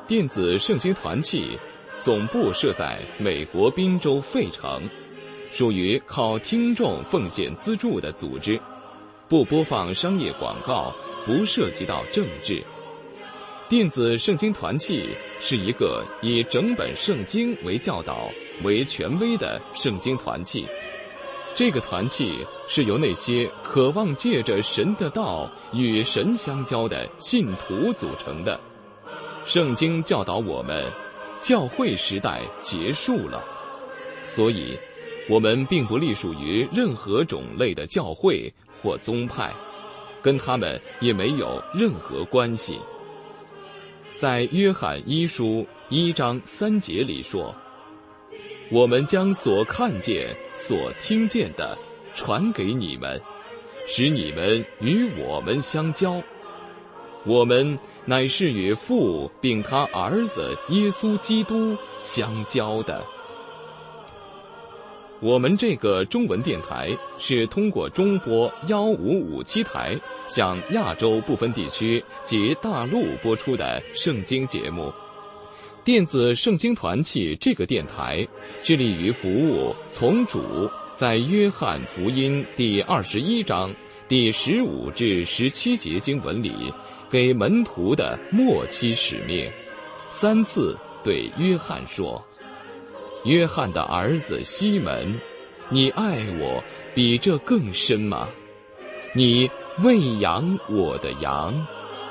电子圣经团契总部设在美国宾州费城，属于靠听众奉献资助的组织，不播放商业广告，不涉及到政治。电子圣经团契是一个以整本圣经为教导为权威的圣经团契。这个团契是由那些渴望借着神的道与神相交的信徒组成的。圣经教导我们，教会时代结束了，所以我们并不隶属于任何种类的教会或宗派，跟他们也没有任何关系。在约翰一书1章3节里说，我们将所看见所听见的传给你们，使你们与我们相交。我们乃是与父并他儿子耶稣基督相交的。我们这个中文电台是通过中波1557台向亚洲部分地区及大陆播出的圣经节目。电子圣经团契这个电台致力于服务从主在约翰福音第21章第15至17节经文里给门徒的末期使命。3次对约翰说，约翰的儿子西门，你爱我比这更深吗？你喂养我的羊。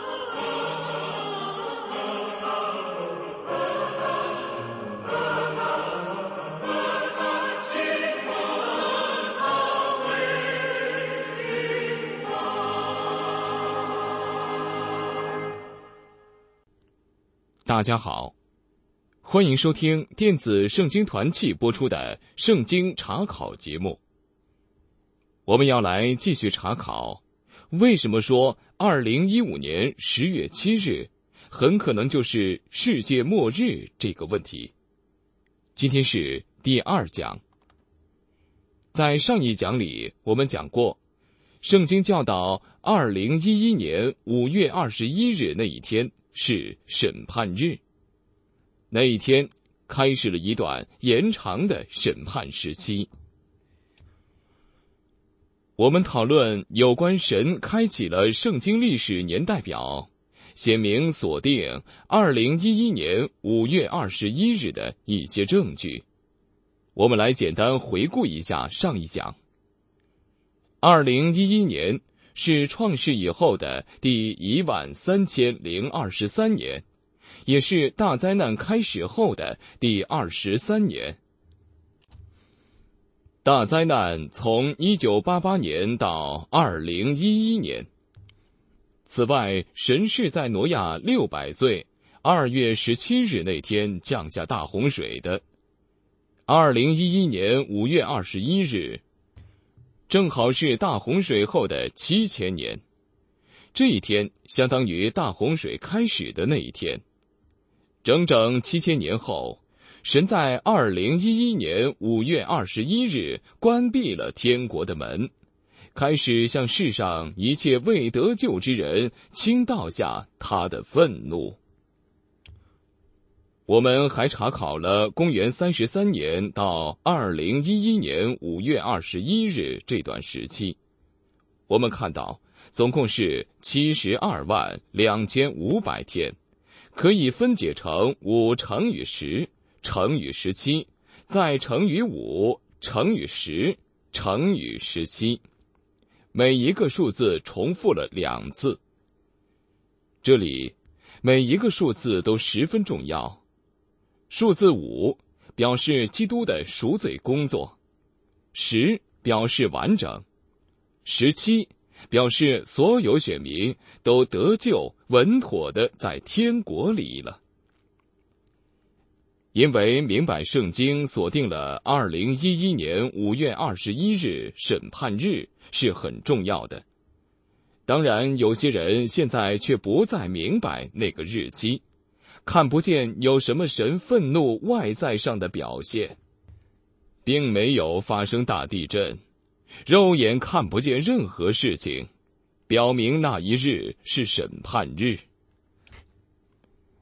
大家好，欢迎收听电子圣经团契播出的圣经查考节目。我们要来继续查考，为什么说2015年10月7日很可能就是世界末日这个问题。今天是第2讲。在上一讲里，我们讲过，圣经教导2011年5月21日那一天是审判日，那一天开始了一段延长的审判时期。我们讨论有关神开启了圣经历史年代表，显明锁定2011年5月21日的一些证据。我们来简单回顾一下上一讲。2011年是创世以后的第13023年，也是大灾难开始后的第23年。大灾难从1988年到2011年。此外，神是在挪亚600岁2月17日那天降下大洪水的。2011年5月21日正好是大洪水后的7000年，这一天相当于大洪水开始的那一天。整整7000年后，神在2011年5月21日关闭了天国的门，开始向世上一切未得救之人倾倒下他的愤怒。我们还查考了公元33年到2011年5月21日这段时期。我们看到总共是722500天，可以分解成5乘以10乘以17，再乘以5乘以10乘以17，每一个数字重复了2次。这里每一个数字都十分重要。数字5表示基督的赎罪工作，10表示完整，17表示所有选民都得救稳妥的在天国里了。因为明白圣经锁定了2011年5月21日审判日是很重要的。当然，有些人现在却不再明白那个日期，看不见有什么神愤怒外在上的表现，并没有发生大地震，肉眼看不见任何事情，表明那一日是审判日。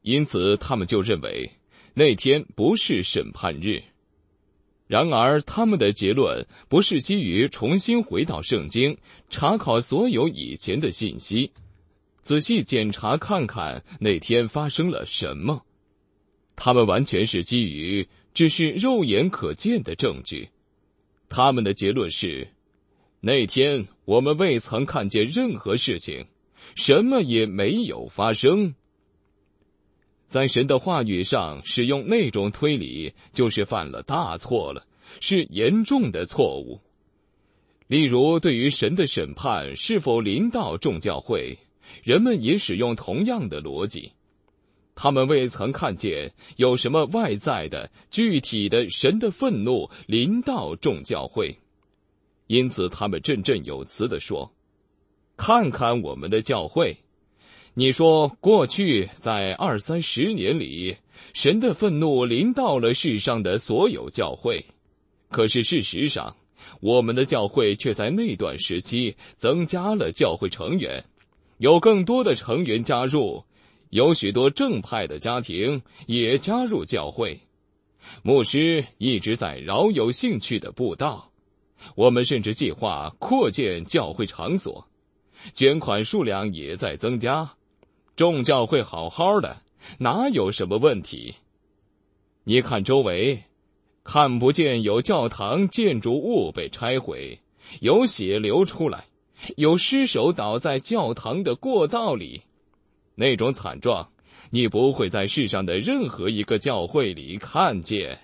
因此他们就认为那天不是审判日。然而他们的结论不是基于重新回到圣经，查考所有以前的信息，仔细检查看看那天发生了什么。他们完全是基于只是肉眼可见的证据。他们的结论是，那天我们未曾看见任何事情，什么也没有发生。在神的话语上使用那种推理，就是犯了大错了，是严重的错误。例如，对于神的审判是否临到众教会，人们也使用同样的逻辑。他们未曾看见有什么外在的、具体的神的愤怒临到众教会，因此他们振振有词地说：看看我们的教会，你说过去在20-30年里，神的愤怒临到了世上的所有教会，可是事实上，我们的教会却在那段时期增加了教会成员，有更多的成员加入，有许多正派的家庭也加入教会，牧师一直在饶有兴趣地布道，我们甚至计划扩建教会场所，捐款数量也在增加，众教会好好的，哪有什么问题？你看周围，看不见有教堂建筑物被拆毁，有血流出来，有尸首倒在教堂的过道里。那种惨状，你不会在世上的任何一个教会里看见。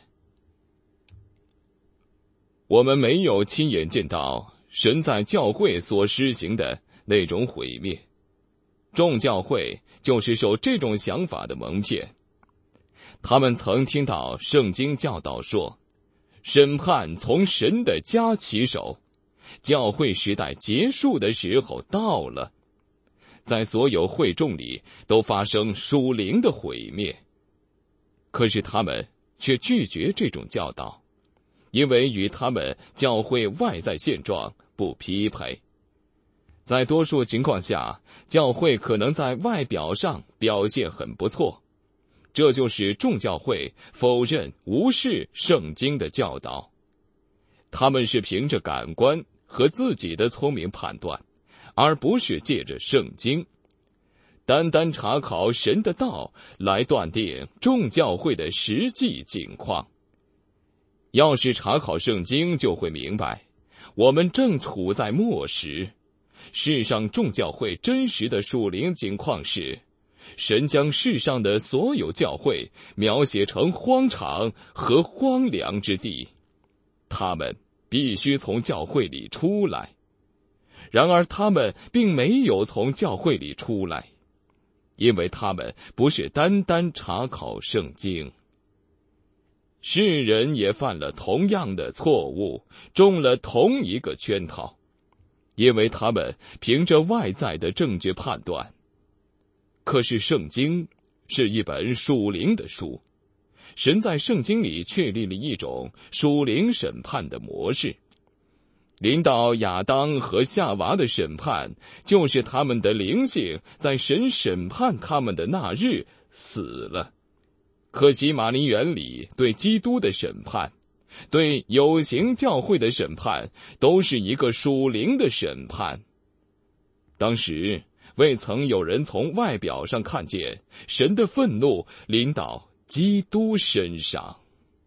我们没有亲眼见到神在教会所施行的那种毁灭。众教会就是受这种想法的蒙骗。他们曾听到圣经教导说，审判从神的家起手，教会时代结束的时候到了，在所有会众里都发生属灵的毁灭。可是他们却拒绝这种教导，因为与他们教会外在现状不匹配。在多数情况下，教会可能在外表上表现很不错，这就使众教会否认、无视圣经的教导。他们是凭着感官和自己的聪明判断，而不是借着圣经。单单查考神的道来断定众教会的实际境况。要是查考圣经，就会明白，我们正处在末时。世上众教会真实的属灵景况是，神将世上的所有教会描写成荒场和荒凉之地，他们必须从教会里出来。然而他们并没有从教会里出来，因为他们不是单单查考圣经。世人也犯了同样的错误，中了同一个圈套，因为他们凭着外在的正确判断。可是圣经是一本属灵的书，神在圣经里确立了一种属灵审判的模式。临到亚当和夏娃的审判，就是他们的灵性在神审判他们的那日死了。可惜马林园里对基督的审判，对有形教会的审判，都是一个属灵的审判。当时未曾有人从外表上看见神的愤怒临到基督身上。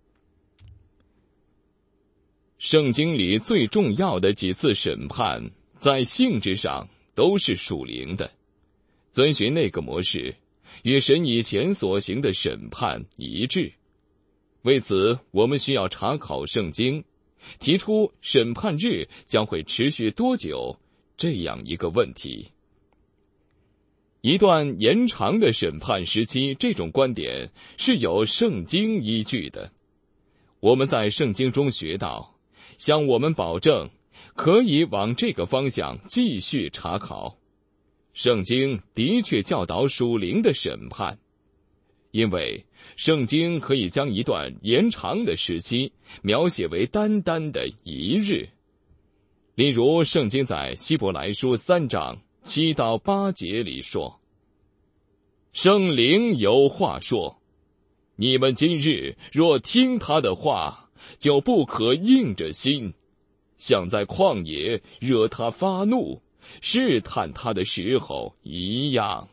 圣经里最重要的几次审判，在性质上都是属灵的，遵循那个模式，与神以前所行的审判一致。为此，我们需要查考圣经，提出审判日将会持续多久这样一个问题。一段延长的审判时期，这种观点是有圣经依据的。我们在圣经中学到，向我们保证可以往这个方向继续查考。圣经的确教导属灵的审判，因为圣经可以将一段延长的时期描写为单单的一日。例如，圣经在希伯来书3章7到8节里说： 圣灵有话说：你们今日若听他的话，就不可硬着心，像在旷野惹他发怒，试探他的时候一样。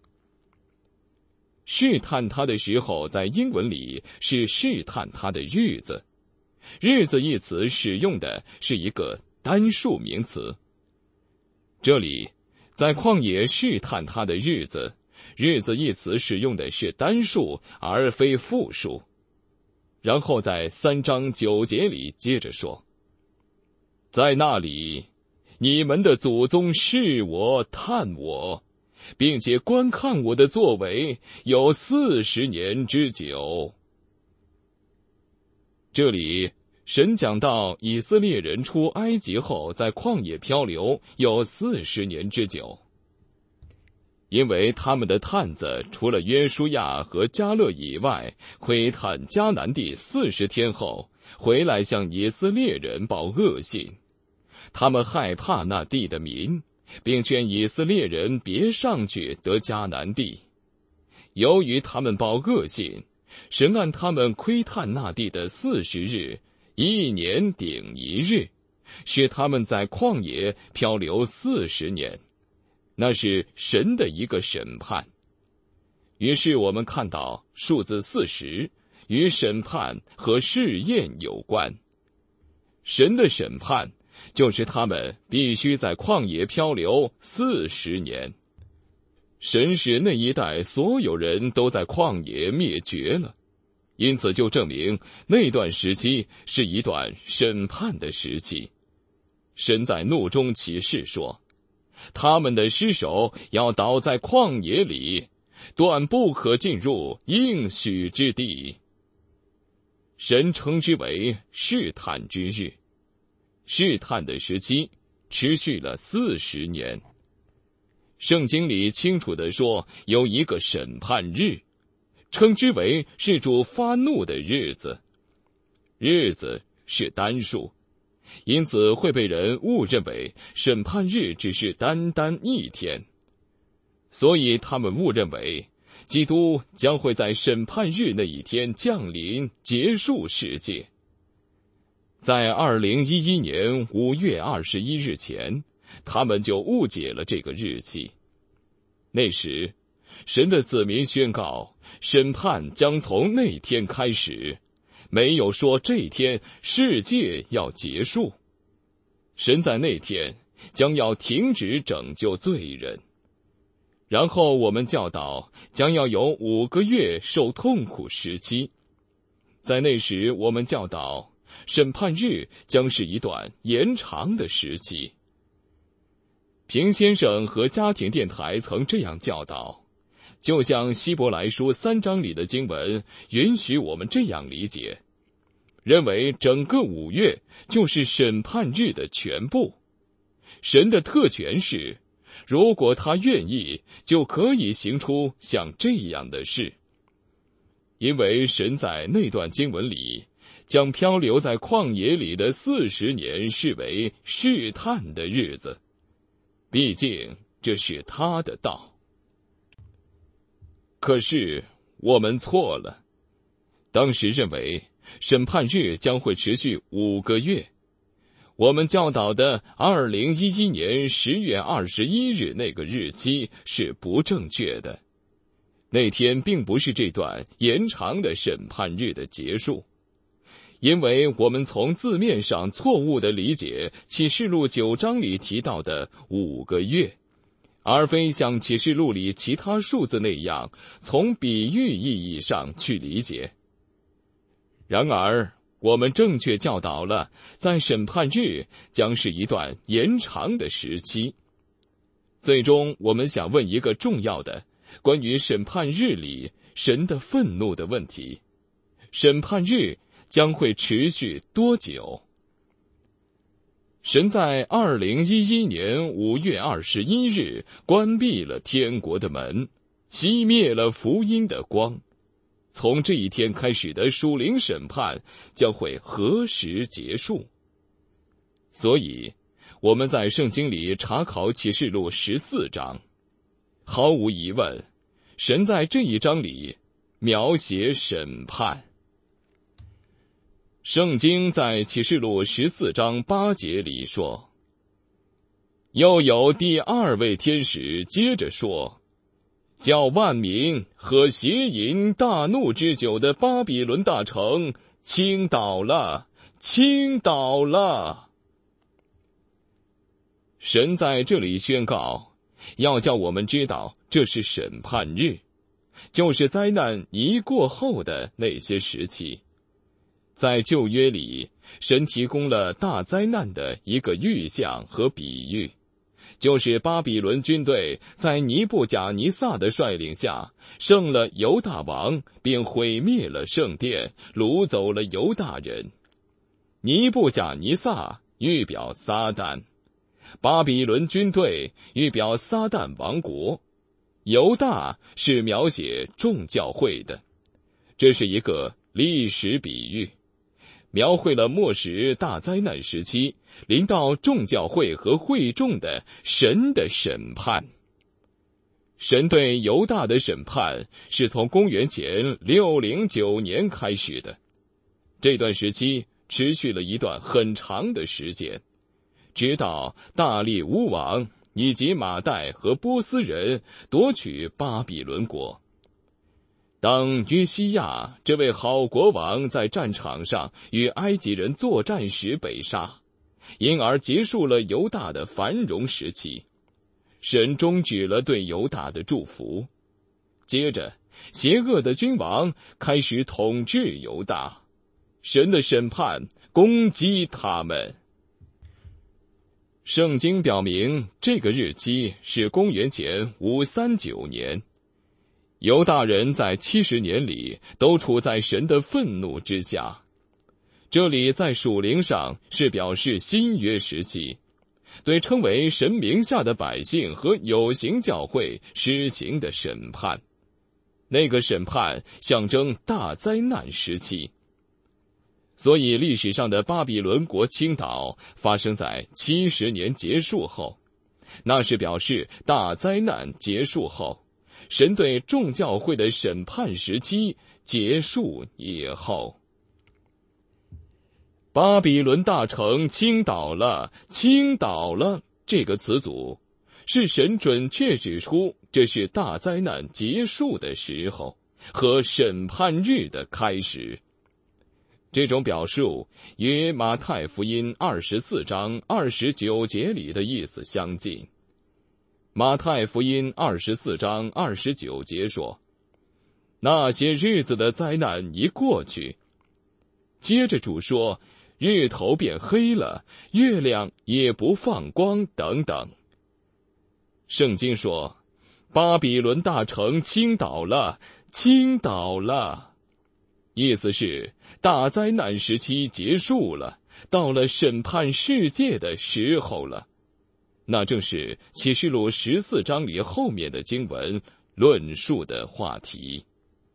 试探他的时候在英文里是试探他的日子。日子一词使用的是一个单数名词。这里在旷野试探他的日子，日子一词使用的是单数而非复数。然后在3章9节里接着说，在那里你们的祖宗试我探我，并且观看我的作为有40年之久。这里神讲到以色列人出埃及后在旷野漂流有40年之久，因为他们的探子除了约书亚和迦勒以外，窥探迦南地40天后回来向以色列人报恶信。他们害怕那地的民，并劝以色列人别上去得迦南地。由于他们报恶信，神按他们窥探那地的40日，1年顶1日，使他们在旷野漂流40年。那是神的一个审判。于是我们看到数字40与审判和试验有关。神的审判就是他们必须在旷野漂流40年。神使那一代所有人都在旷野灭绝了，因此就证明那段时期是一段审判的时期。神在怒中起誓说，他们的尸首要倒在旷野里，断不可进入应许之地。神称之为试探之日。试探的时期持续了40年。圣经里清楚地说，有一个审判日，称之为是主发怒的日子。日子是单数，因此会被人误认为审判日只是单单1天。所以他们误认为基督将会在审判日那一天降临，结束世界。在2011年5月21日前，他们就误解了这个日期。那时，神的子民宣告，审判将从那天开始，没有说这天世界要结束。神在那天将要停止拯救罪人。然后我们教导将要有5个月受痛苦时期。在那时我们教导审判日将是一段延长的时期。平先生和家庭电台曾这样教导，就像希伯来书3章里的经文允许我们这样理解，认为整个5月就是审判日的全部。神的特权是，如果他愿意，就可以行出像这样的事。因为神在那段经文里将漂流在旷野里的40年视为试探的日子，毕竟这是他的道。可是我们错了，当时认为审判日将会持续5个月。我们教导的2011年10月21日那个日期是不正确的。那天并不是这段延长的审判日的结束，因为我们从字面上错误地理解启示录9章里提到的5个月，而非像启示录里其他数字那样从比喻意义上去理解。然而我们正确教导了，在审判日将是一段延长的时期。最终我们想问一个重要的关于审判日里神的愤怒的问题：审判日将会持续多久？神在2011年5月21日关闭了天国的门，熄灭了福音的光。从这一天开始的属灵审判将会何时结束？所以我们在圣经里查考启示录14章，毫无疑问， 神在这一章里描写审判。圣经在启示录14章8节里说，又有第二位天使接着说，叫万民喝邪淫大怒之酒的巴比伦大城倾倒了，倾倒了。神在这里宣告，要叫我们知道这是审判日，就是灾难一过后的那些时期。在旧约里，神提供了大灾难的一个预象和比喻，就是巴比伦军队在尼布甲尼撒的率领下胜了犹大王，并毁灭了圣殿，掳走了犹大人。尼布甲尼撒预表撒旦，巴比伦军队预表撒旦王国，犹大是描写众教会的。这是一个历史比喻，描绘了末时大灾难时期临到众教会和会众的神的审判。神对犹大的审判是从公元前609年开始的，这段时期持续了一段很长的时间，直到大利乌王以及马代和波斯人夺取巴比伦国。当约西亚这位好国王在战场上与埃及人作战时被杀，因而结束了犹大的繁荣时期，神终止了对犹大的祝福。接着，邪恶的君王开始统治犹大，神的审判攻击他们。圣经表明这个日期是公元前539年。犹大人在70年里都处在神的愤怒之下。这里在属灵上是表示新约时期，对称为神名下的百姓和有形教会施行的审判。那个审判象征大灾难时期。所以历史上的巴比伦国倾倒发生在70年结束后，那是表示大灾难结束后，神对众教会的审判时期结束以后。巴比伦大城倾倒了，倾倒了这个词组，是神准确指出这是大灾难结束的时候和审判日的开始。这种表述与马太福音24章29节里的意思相近。马太福音24章29节说，那些日子的灾难一过去，接着主说，日头变黑了，月亮也不放光等等。圣经说，巴比伦大城倾倒了，倾倒了，意思是大灾难时期结束了，到了审判世界的时候了。那正是启示录14章里后面的经文论述的话题。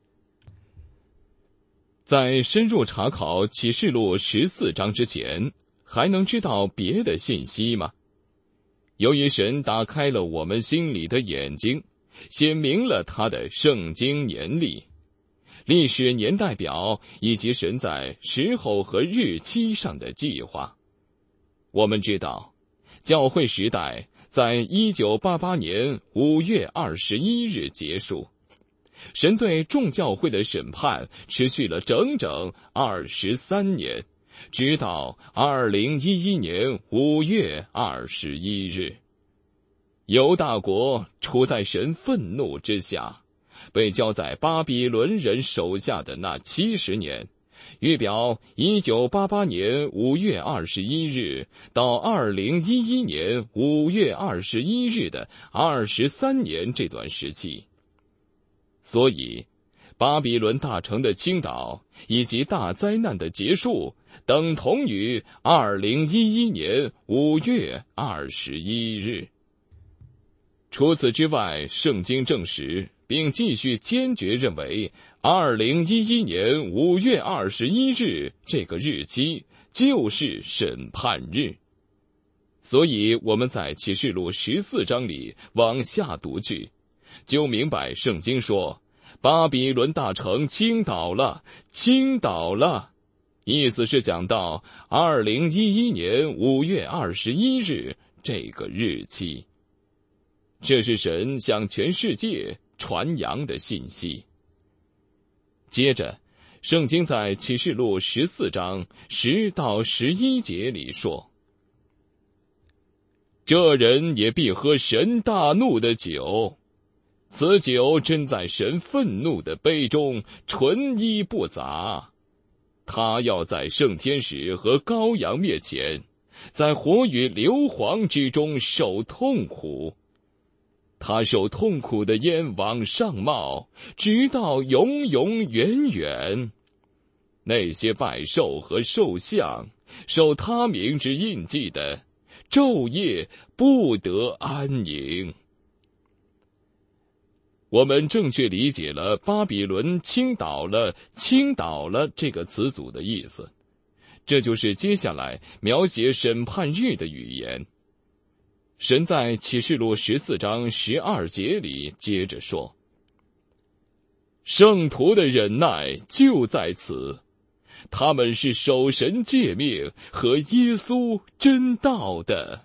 在深入查考启示录14章之前，还能知道别的信息吗？由于神打开了我们心里的眼睛，显明了他的圣经年历、历史年代表以及神在时候和日期上的计划。我们知道，教会时代在1988年5月21日结束，神对众教会的审判持续了整整23年，直到2011年5月21日。犹大国处在神愤怒之下，被交在巴比伦人手下的那70年，预表1988年5月21日到2011年5月21日的23年这段时期。所以，巴比伦大城的倾倒以及大灾难的结束，等同于2011年5月21日。除此之外，圣经证实并继续坚决认为2011年5月21日这个日期就是审判日。所以我们在启示录14章里往下读去， 就明白圣经说巴比伦大城倾倒了，倾倒了，意思是讲到2011年5月21日这个日期。这是神向全世界传扬的信息。接着，圣经在启示录14章10到11节里说，这人也必喝神大怒的酒，此酒斟在神愤怒的杯中，纯一不杂。他要在圣天使和羔羊面前，在火与硫磺之中受痛苦。他受痛苦的烟往上冒，直到永永远远。那些拜兽和兽像，受他名之印记的，昼夜不得安宁。我们正确理解了巴比伦倾倒了这个词组的意思，这就是接下来描写审判日的语言。神在启示录14章12节里接着说，圣徒的忍耐就在此，他们是守神诫命和耶稣真道的。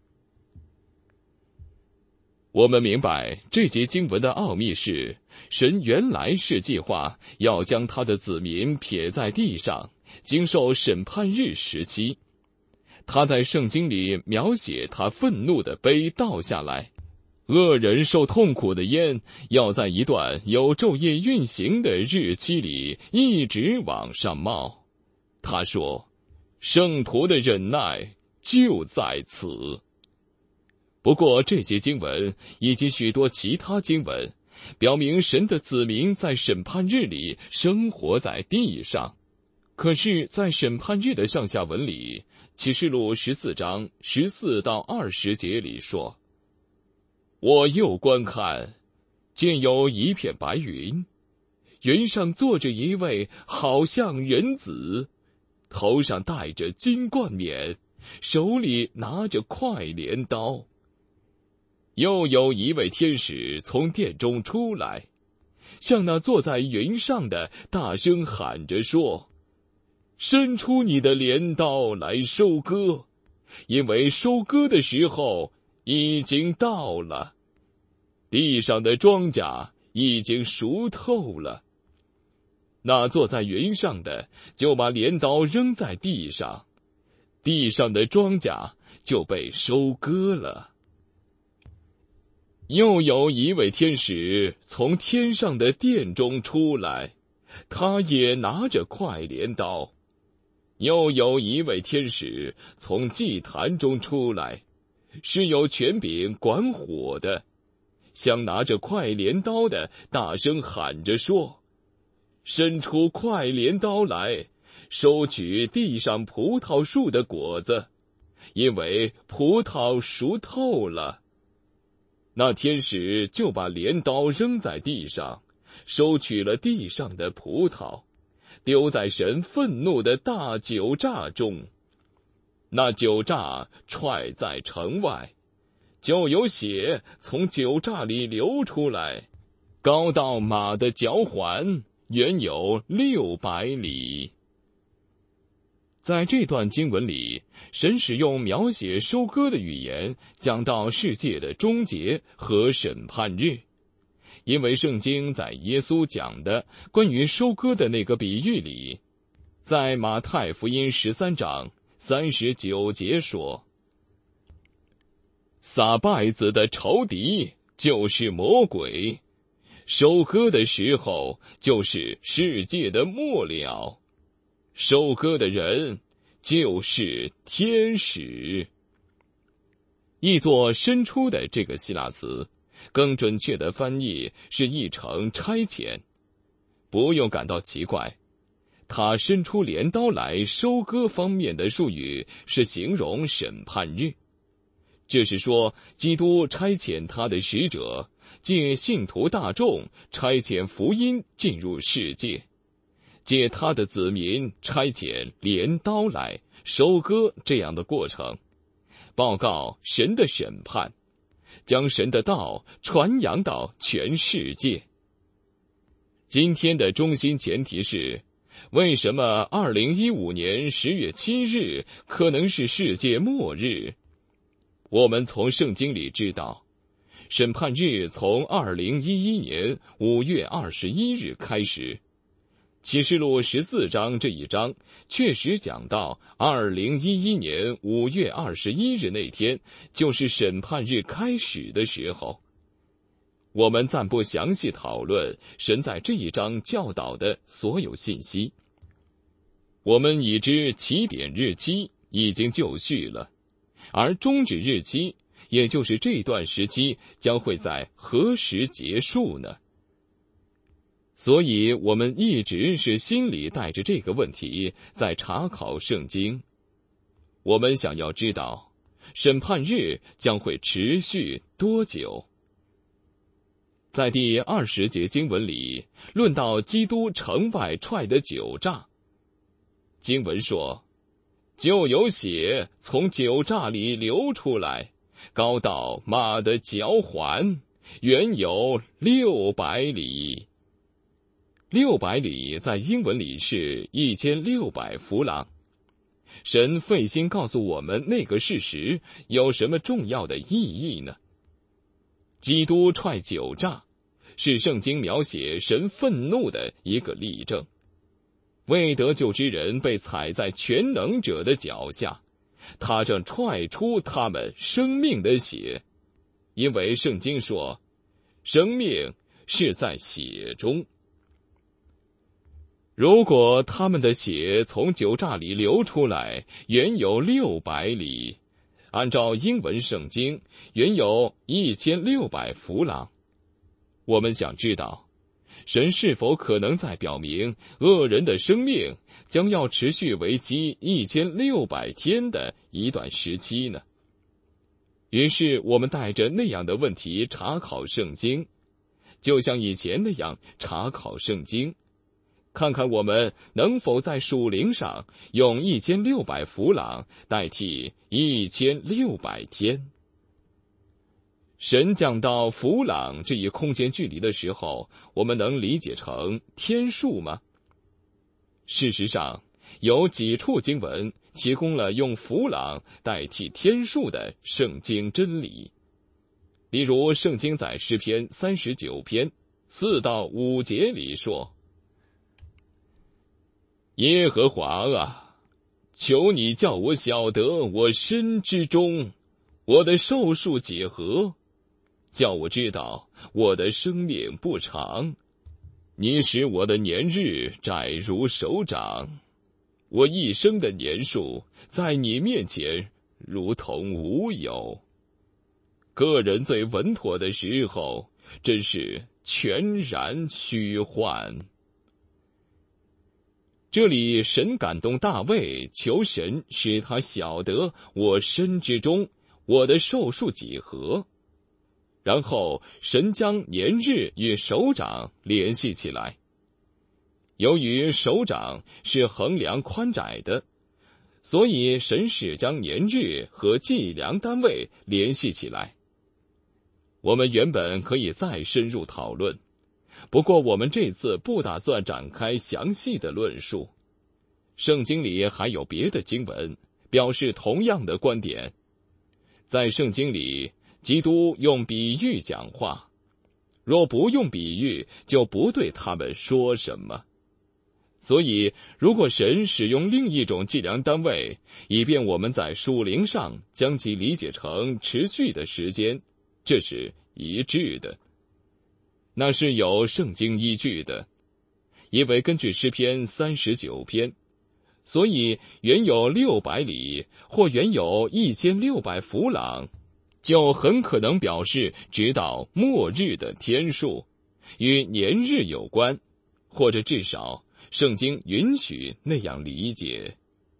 我们明白这节经文的奥秘是，神原来是计划要将他的子民撇在地上，经受审判日时期。他在圣经里描写他愤怒的杯倒下来，恶人受痛苦的烟要在一段有昼夜运行的日期里一直往上冒。他说，圣徒的忍耐就在此。不过这些经文以及许多其他经文表明神的子民在审判日里生活在地上。可是在审判日的上下文里，启示录14章14到20节里说，我又观看，见有一片白云，云上坐着一位好像人子，头上戴着金冠冕，手里拿着快镰刀。又有一位天使从殿中出来，向那坐在云上的大声喊着说，伸出你的镰刀来收割，因为收割的时候已经到了，地上的庄稼已经熟透了。那坐在云上的就把镰刀扔在地上，地上的庄稼就被收割了。又有一位天使从天上的殿中出来，他也拿着快镰刀。又有一位天使从祭坛中出来，是有权柄管火的，向拿着快镰刀的大声喊着说，伸出快镰刀来，收取地上葡萄树的果子，因为葡萄熟透了。那天使就把镰刀扔在地上，收取了地上的葡萄，丢在神愤怒的大酒榨中。那酒榨踹在城外，就有血从酒榨里流出来，高到马的脚环，远有600里。在这段经文里，神使用描写收割的语言，讲到世界的终结和审判日。因为圣经在耶稣讲的关于收割的那个比喻里，在马太福音13章39节说，撒稗子的仇敌就是魔鬼，收割的时候就是世界的末了，收割的人就是天使。译作伸出的这个希腊词，更准确的翻译是译成差遣。不用感到奇怪，他伸出镰刀来收割方面的术语是形容审判日。这是说，基督差遣他的使者，借信徒大众差遣福音进入世界，借他的子民差遣镰刀来收割这样的过程，报告神的审判， 将神的道传扬到全世界。今天的中心前提是，为什么2015年10月7日可能是世界末日？我们从圣经里知道，审判日从2011年5月21日开始。启示录14章这一章确实讲到2011年5月21日那天就是审判日开始的时候。我们暂不详细讨论神在这一章教导的所有信息。我们已知起点日期已经就绪了，而终止日期，也就是这段时期将会在何时结束呢？所以我们一直是心里带着这个问题在查考圣经。我们想要知道审判日将会持续多久。在第20节经文里论到基督城外踹的酒榨，经文说，就有血从酒榨里流出来，高到马的脚环，远有600里。600里在英文里是1600弗朗。神费心告诉我们那个事实有什么重要的意义呢？基督踹酒榨是圣经描写神愤怒的一个例证。未得救之人被踩在全能者的脚下，他正踹出他们生命的血，因为圣经说，生命是在血中。如果他们的血从酒榨里流出来，远有600里，按照英文圣经，远有1600弗朗。我们想知道，神是否可能在表明恶人的生命将要持续为期1600天的一段时期呢？于是我们带着那样的问题查考圣经，就像以前那样查考圣经，看看我们能否在属灵上用1600弗朗代替1600天。神降到弗朗这一空间距离的时候，我们能理解成天数吗？事实上，有几处经文提供了用弗朗代替天数的圣经真理。例如，圣经在诗篇39篇4到5节里说，耶和华啊，求你叫我晓得我身之中，我的寿数几何，叫我知道我的生命不长。你使我的年日窄如手掌，我一生的年数在你面前如同无有。个人最稳妥的时候，真是全然虚幻。这里神感动大卫，求神使他晓得我身之中，我的寿数几何。然后神将年日与手掌联系起来。由于手掌是衡量宽窄的，所以神使将年日和计量单位联系起来。我们原本可以再深入讨论，不过我们这次不打算展开详细的论述。圣经里还有别的经文表示同样的观点。在圣经里，基督用比喻讲话，若不用比喻，就不对他们说什么。所以，如果神使用另一种计量单位，以便我们在属灵上将其理解成持续的时间，这是一致的。那是有圣经依据的，因为根据诗篇39篇，所以原有600里或原有1600弗朗，就很可能表示直到末日的天数，与年日有关，或者至少圣经允许那样理解。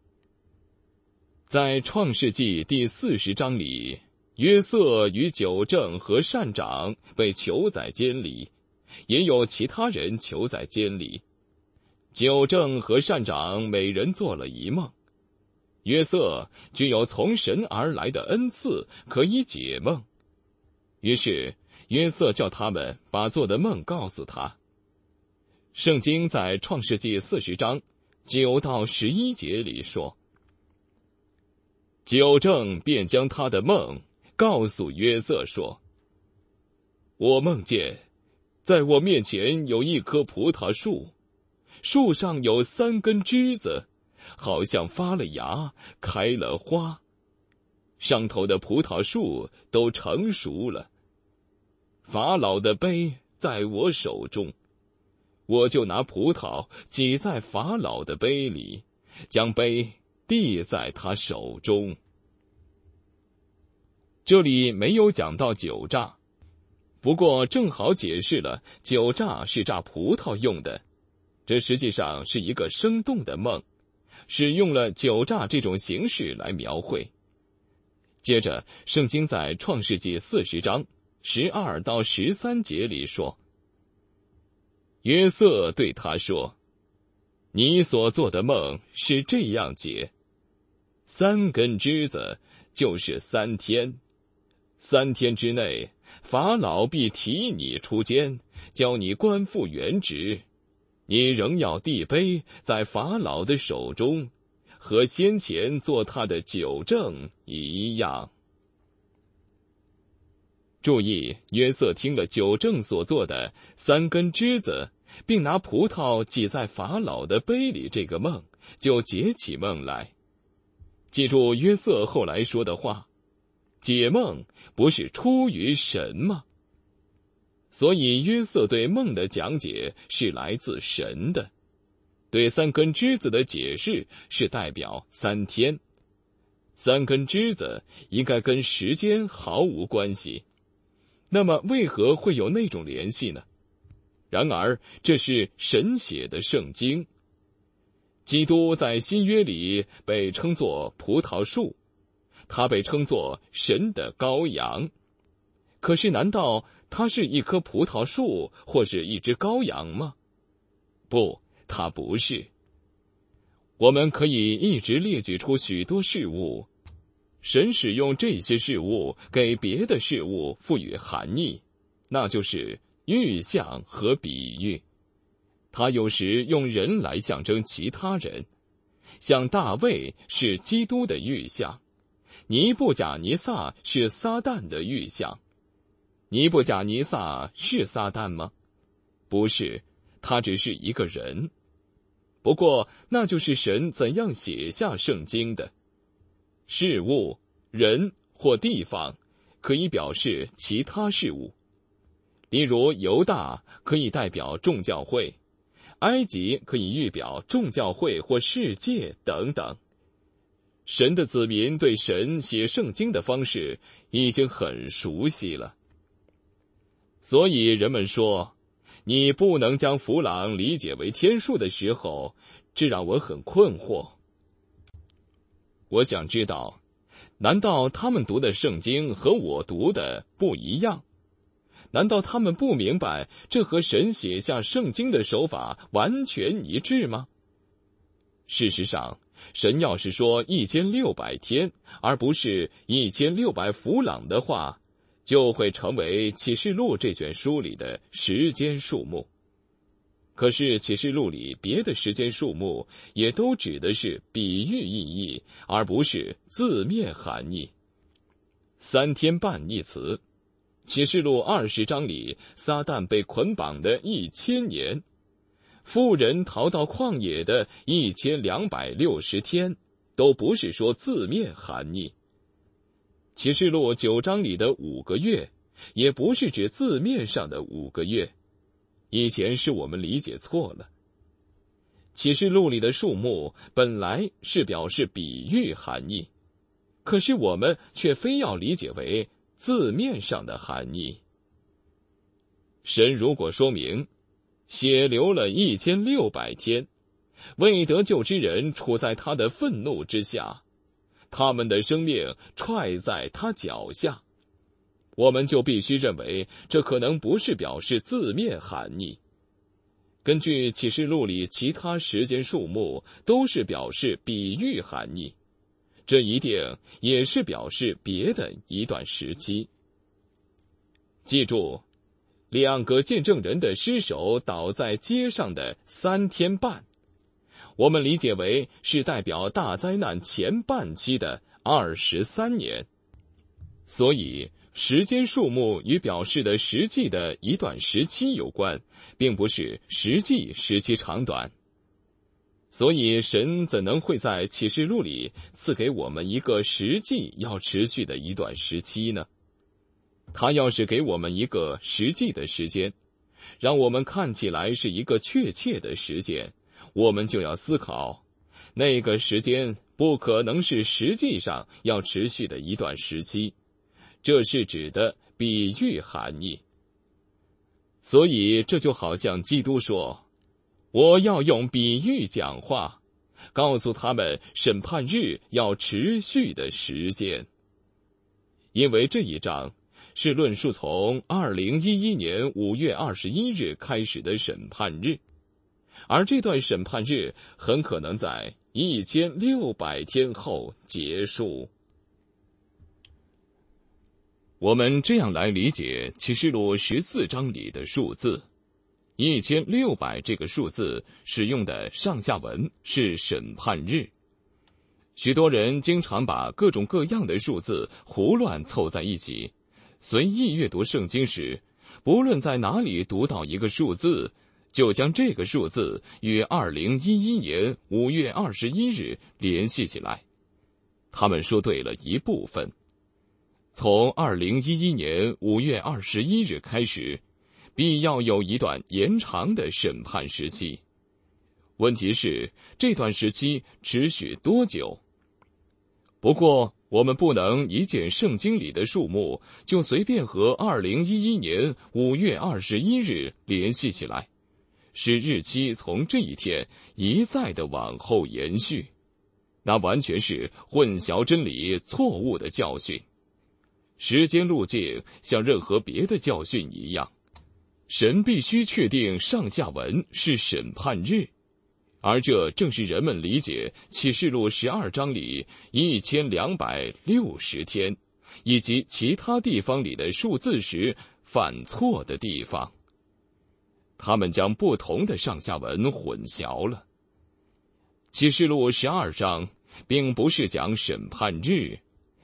在创世纪第40章里，约瑟与酒政和善长被囚在监里，也有其他人囚在监里。酒政和善长每人做了一梦，约瑟具有从神而来的恩赐，可以解梦。 于是约瑟叫他们把做的梦告诉他。圣经在创世纪40章9到11节里说，九正便将他的梦告诉约瑟说，我梦见在我面前有一棵葡萄树，树上有3根枝子，好像发了芽，开了花，上头的葡萄树都成熟了。法老的杯在我手中，我就拿葡萄挤在法老的杯里，将杯递在他手中。这里没有讲到酒榨，不过正好解释了酒榨是榨葡萄用的。这实际上是一个生动的梦，使用了酒榨这种形式来描绘。接着，圣经在创世纪40章12到13节里说，约瑟对他说，你所做的梦是这样解，3根枝子就是3天，3天之内，法老必提你出监，叫你官复原职，你仍要递杯在法老的手中，和先前做他的酒政一样。注意，约瑟听了酒政所做的3根枝子，并拿葡萄挤在法老的杯里这个梦，就解起梦来。记住约瑟后来说的话，解梦不是出于神吗？所以约瑟对梦的讲解是来自神的，对3根枝子的解释是代表3天。3根枝子应该跟时间毫无关系，那么为何会有那种联系呢？然而这是神写的圣经。基督在新约里被称作葡萄树，他被称作神的羔羊。可是难道他是一棵葡萄树或是一只羔羊吗？不，他不是。我们可以一直列举出许多事物，神使用这些事物给别的事物赋予含义，那就是预象和比喻。他有时用人来象征其他人，像大卫是基督的预象，尼布甲尼撒是撒旦的预象。尼布甲尼撒是撒旦吗？不是，他只是一个人。不过那就是神怎样写下圣经的。事物、人或地方可以表示其他事物，例如犹大可以代表众教会，埃及可以预表众教会或世界等等。神的子民对神写圣经的方式已经很熟悉了。所以人们说，你不能将弗朗理解为天数的时候，这让我很困惑。我想知道，难道他们读的圣经和我读的不一样？难道他们不明白这和神写下圣经的手法完全一致吗？事实上，神要是说1600天，而不是1600弗朗的话，就会成为启示录这卷书里的时间数目。可是启示录里别的时间数目也都指的是比喻意义，而不是字面含义。3天半一词，启示录20章里撒旦被捆绑的1000年，妇人逃到旷野的1260天，都不是说字面含义。启示录9章里的5个月，也不是指字面上的5个月，以前是我们理解错了。启示录里的数目本来是表示比喻含义，可是我们却非要理解为字面上的含义。神如果说明血流了1600天，未得救之人处在他的愤怒之下，他们的生命踹在他脚下，我们就必须认为这可能不是表示字面含义。根据启示录里其他时间数目都是表示比喻含义，这一定也是表示别的一段时期。 记住，2个见证人的尸首倒在街上的3天半，我们理解为是代表大灾难前半期的23年。所以时间数目与表示的实际的一段时期有关，并不是实际时期长短。所以神怎能会在启示录里赐给我们一个实际要持续的一段时期呢？他要是给我们一个实际的时间，让我们看起来是一个确切的时间，我们就要思考，那个时间不可能是实际上要持续的一段时期，这是指的比喻含义。所以这就好像基督说，我要用比喻讲话，告诉他们审判日要持续的时间。因为这一章是论述从2011年5月21日开始的审判日，而这段审判日很可能在1600天后结束。我们这样来理解启示录14章里的数字，1600这个数字使用的上下文是审判日。许多人经常把各种各样的数字胡乱凑在一起，随意阅读圣经时，不论在哪里读到一个数字，就将这个数字与2011年5月21日联系起来。他们说对了一部分。从2011年5月21日开始，必要有一段延长的审判时期。问题是，这段时期持续多久？不过，我们不能一见圣经里的数目就随便和2011年5月21日联系起来，使日期从这一天一再的往后延续。那完全是混淆真理、错误的教训。时间路径像任何别的教训一样，神必须确定上下文是审判日，而这正是人们理解启示录12章里1260天以及其他地方里的数字时犯错的地方。他们将不同的上下文混淆了。启示录12章并不是讲审判日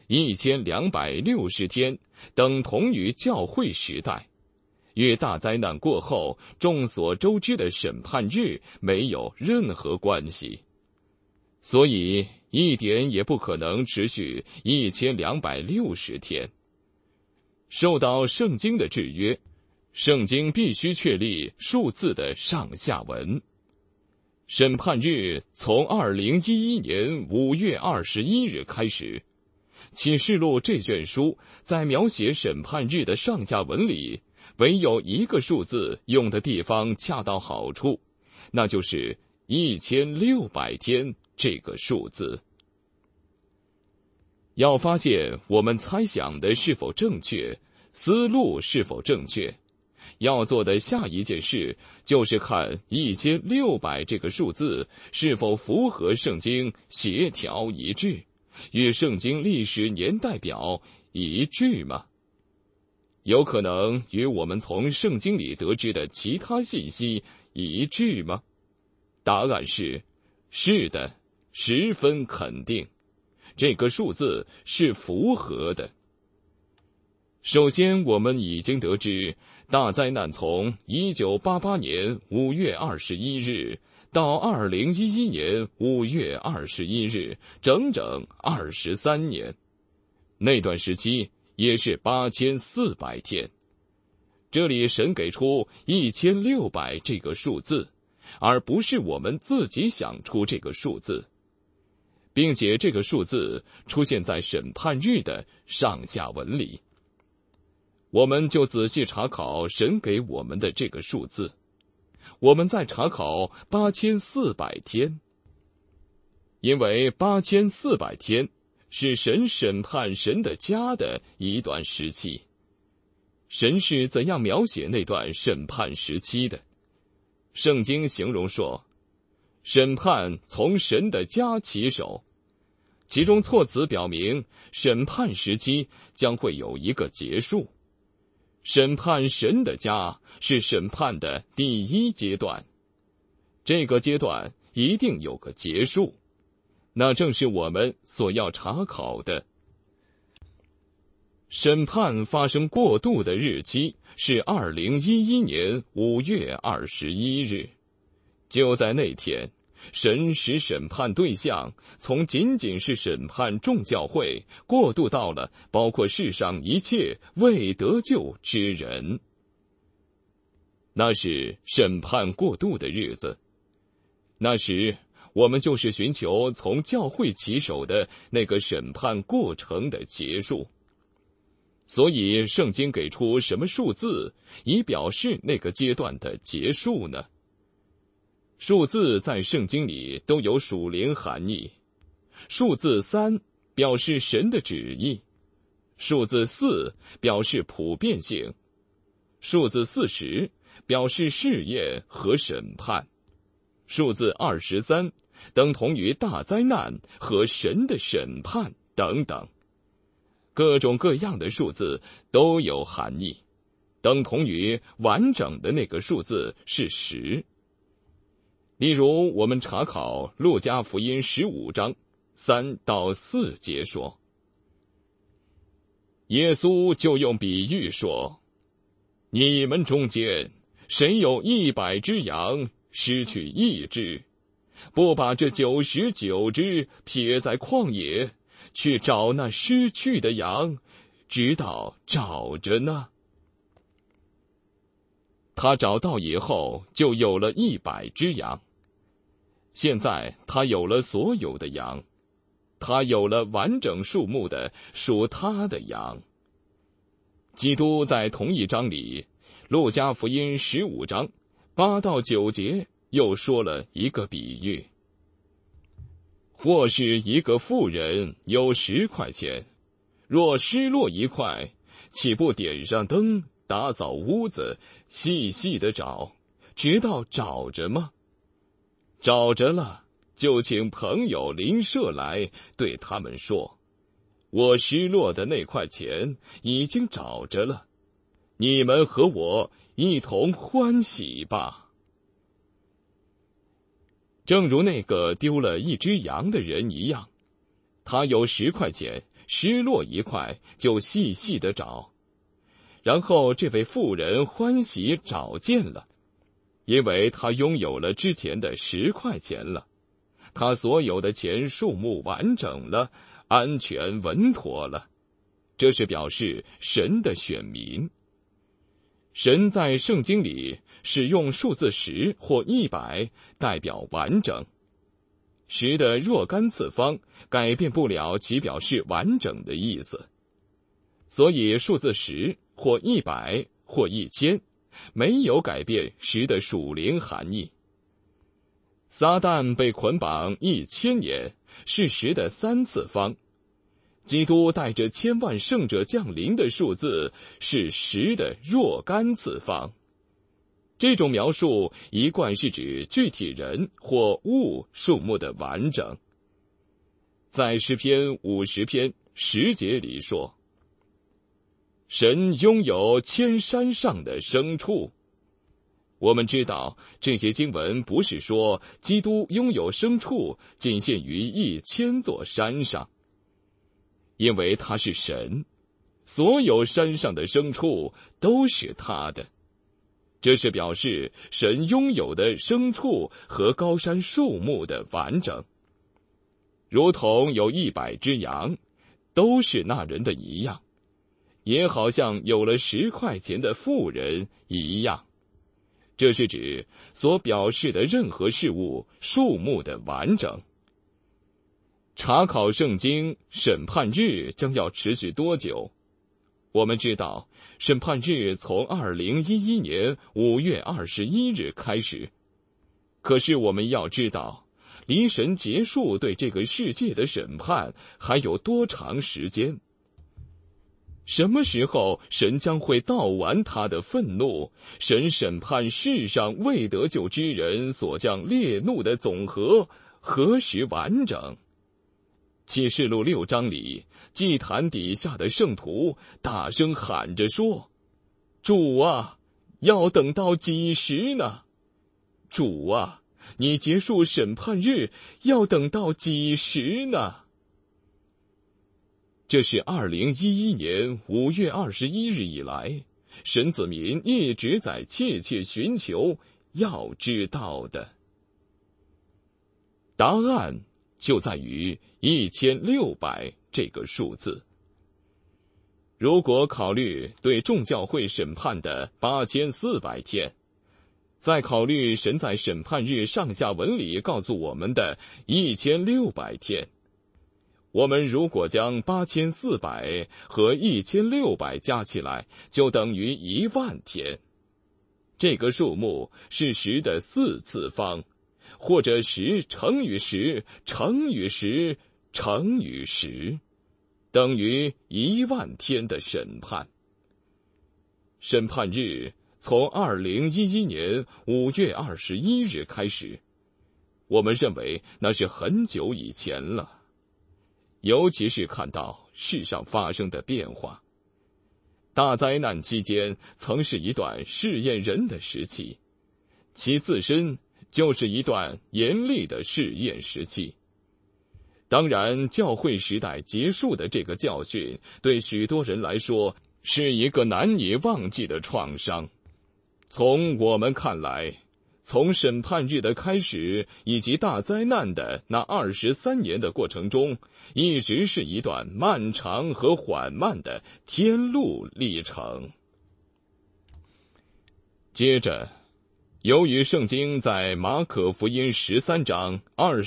，1260天等同于教会时代，与大灾难过后众所周知的审判日没有任何关系，所以一点也不可能持续1260天。受到圣经的制约，圣经必须确立数字的上下文。审判日从2011年5月21日开始。启示录这卷书在描写审判日的上下文里，唯有一个数字用的地方恰到好处，那就是1600天这个数字。要发现我们猜想的是否正确，思路是否正确，要做的下一件事就是看1600这个数字是否符合圣经协调一致，与圣经历史年代表一致吗？有可能与我们从圣经里得知的其他信息一致吗？答案是的，十分肯定，这个数字是符合的。首先，我们已经得知大灾难从1988年5月21日到2011年5月21日，整整23年。那段时期也是8400天。这里神给出1600这个数字，而不是我们自己想出这个数字，并且这个数字出现在审判日的上下文里。我们就仔细查考神给我们的这个数字，我们再查考8400天，因为8400天是神审判神的家的一段时期。神是怎样描写那段审判时期的？圣经形容说，审判从神的家起手，其中措辞表明审判时期将会有一个结束。 审判神的家是审判的第一阶段，这个阶段一定有个结束，那正是我们所要查考的。审判发生过渡的日期是2011年5月21日，就在那天，神使审判对象从仅仅是审判众教会，过渡到了包括世上一切未得救之人。那是审判过渡的日子，那时我们就是寻求从教会起手的那个审判过程的结束。所以圣经给出什么数字以表示那个阶段的结束呢？数字在圣经里都有属灵含义。数字3表示神的旨意，数字4表示普遍性，数字40表示试验和审判，数字23等同于大灾难和神的审判等等。各种各样的数字都有含义，等同于完整的那个数字是10。例如，我们查考路加福音15章3到4节说，耶稣就用比喻说，你们中间谁有100只羊，失去1只，不把这99只撇在旷野，去找那失去的羊，直到找着呢？他找到以后，就有了100只羊。现在他有了所有的羊，他有了完整数目的属他的羊。基督在同一章里，路加福音15章8到9节又说了一个比喻。或是一个妇人有10块钱，若失落1块，岂不点上灯，打扫屋子，细细的找，直到找着吗？找着了，就请朋友邻舍来，对他们说，我失落的那块钱已经找着了，你们和我一同欢喜吧。正如那个丢了1只羊的人一样，他有10块钱，失落1块，就细细的找。然后这位妇人欢喜找见了，因为他拥有了之前的10块钱了，他所有的钱数目完整了，安全稳妥了。这是表示神的选民。神在圣经里使用数字10或100代表完整。10的若干次方改变不了其表示完整的意思，所以数字10或100或1000没有改变10的属灵含义。撒旦被捆绑1000年是10的3次方，基督带着1000万圣者降临的数字是10的若干次方。这种描述一贯是指具体人或物数目的完整。在诗篇50篇10节里说，神拥有千山上的牲畜。我们知道这些经文不是说基督拥有牲畜仅限于1000座山上，因为他是神，所有山上的牲畜都是他的。这是表示神拥有的牲畜和高山树木的完整，如同有100只羊，都是那人的一样，也好像有了10块钱的妇人一样。这是指所表示的任何事物数目的完整。查考圣经，审判日将要持续多久？我们知道，审判日从2011年5月21日开始。可是我们要知道，离神结束对这个世界的审判还有多长时间？什么时候神将会悼完他的愤怒？神审判世上未得救之人所将烈怒的总和何时完整？启示录6章里，祭坛底下的圣徒大声喊着说， 主啊，要等到几时呢？主啊，你结束审判日要等到几时呢？这是2011年5月21日以来，神子民一直在切切寻求要知道的答案，就在于1600这个数字。如果考虑对众教会审判的8400天，再考虑神在审判日上下文里告诉我们的1600天，我们如果将8400和1600加起来，就等于10000天。这个数目是10的4次方，或者10乘以10乘以10乘以10，等于10000天的审判。审判日从2011年5月21日开始，我们认为那是很久以前了。尤其是看到世上发生的变化。大灾难期间曾是一段试验人的时期，其自身就是一段严厉的试验时期。当然，教会时代结束的这个教训，对许多人来说是一个难以忘记的创伤。从我们看来，从审判日的开始以及大灾难的那23年的过程中，一直是一段漫长和缓慢的天路历程。接着，由于圣经在马可福音13章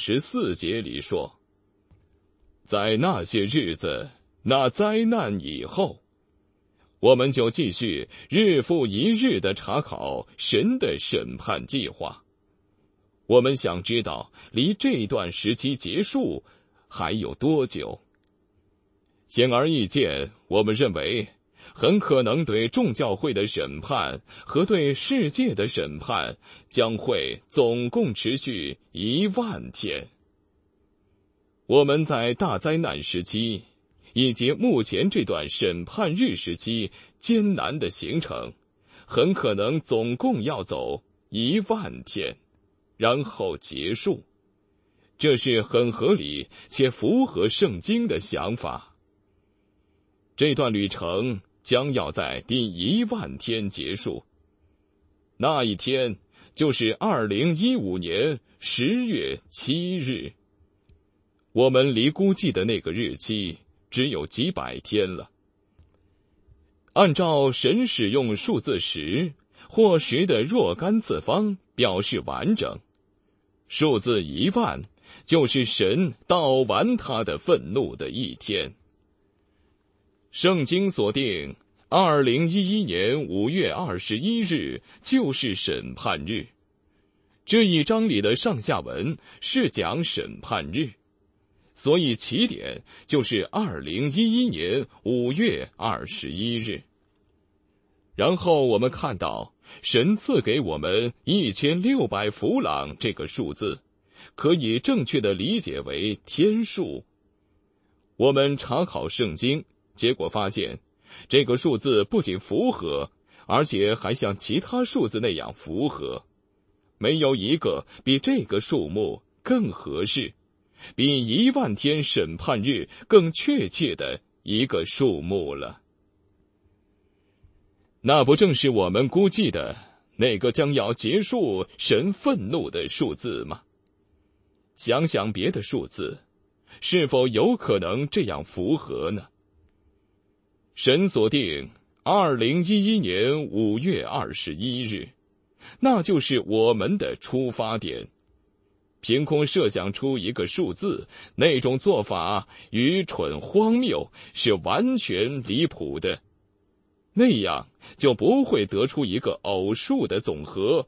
24节里说，在那些日子，那灾难以后，我们就继续日复一日地查考神的审判计划。我们想知道离这段时期结束还有多久。显而易见，我们认为很可能对众教会的审判和对世界的审判将会总共持续10000天。我们在大灾难时期以及目前这段审判日时期艰难的行程，很可能总共要走10000天，然后结束。这是很合理且符合圣经的想法。这段旅程将要在第10000天结束，那一天就是2015年10月7日。我们离估计的那个日期只有几百天了。按照神使用数字10或10的若干次方表示完整，数字10000就是神到完他的愤怒的一天。圣经所定2011年5月21日就是审判日。这一章里的上下文是讲审判日，所以起点就是2011年5月21日。然后我们看到神赐给我们1600弗朗这个数字，可以正确地理解为天数。我们查考圣经，结果发现这个数字不仅符合，而且还像其他数字那样符合，没有一个比这个数目更合适，比10000天审判日更确切的一个数目了。那不正是我们估计的那个将要结束神愤怒的数字吗？想想别的数字，是否有可能这样符合呢？神所定2011年5月21日，那就是我们的出发点。凭空设想出一个数字，那种做法愚蠢荒谬，是完全离谱的。那样就不会得出一个偶数的总和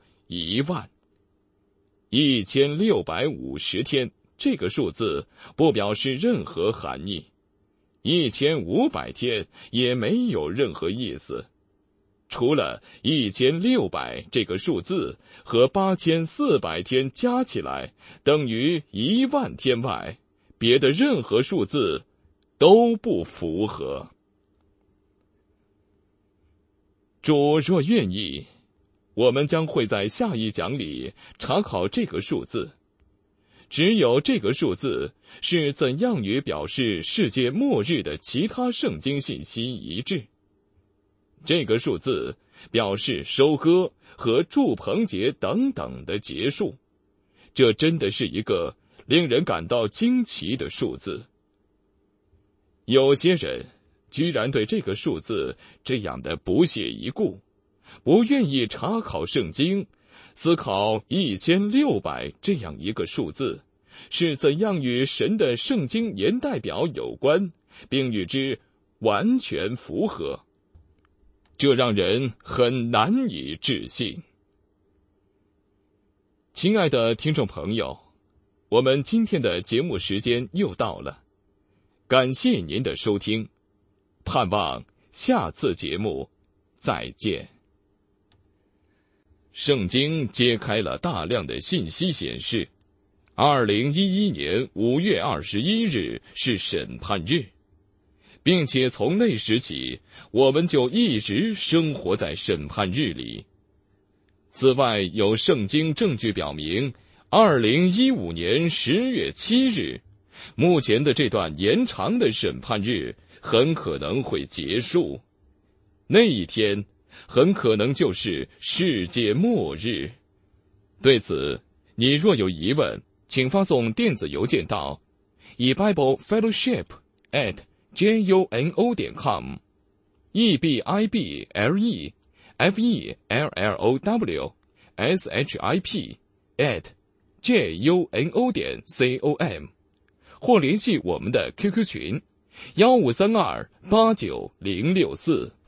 10000。1650天这个数字不表示任何含义，1500天也没有任何意思。除了1600这个数字和8400天加起来等于10000天外，别的任何数字都不符合。 主若愿意，我们将会在下一讲里查考这个数字。只有这个数字是怎样与表示世界末日的其他圣经信息一致。这个数字表示收割和祝棚节等等的结束。这真的是一个令人感到惊奇的数字。有些人居然对这个数字这样的不屑一顾，不愿意查考圣经，思考1600这样一个数字是怎样与神的圣经年代表有关，并与之完全符合。这让人很难以置信。亲爱的听众朋友，我们今天的节目时间又到了，感谢您的收听，盼望下次节目再见。圣经揭开了大量的信息显示，2011年5月21日是审判日，并且从那时起，我们就一直生活在审判日里。此外，有圣经证据表明，2015年10月7日，目前的这段延长的审判日很可能会结束。那一天很可能就是世界末日。对此，你若有疑问，请发送电子邮件到ebiblefellowship@juno.com ebiblefellowship@juno.com 或联系我们的 QQ 群1532890664。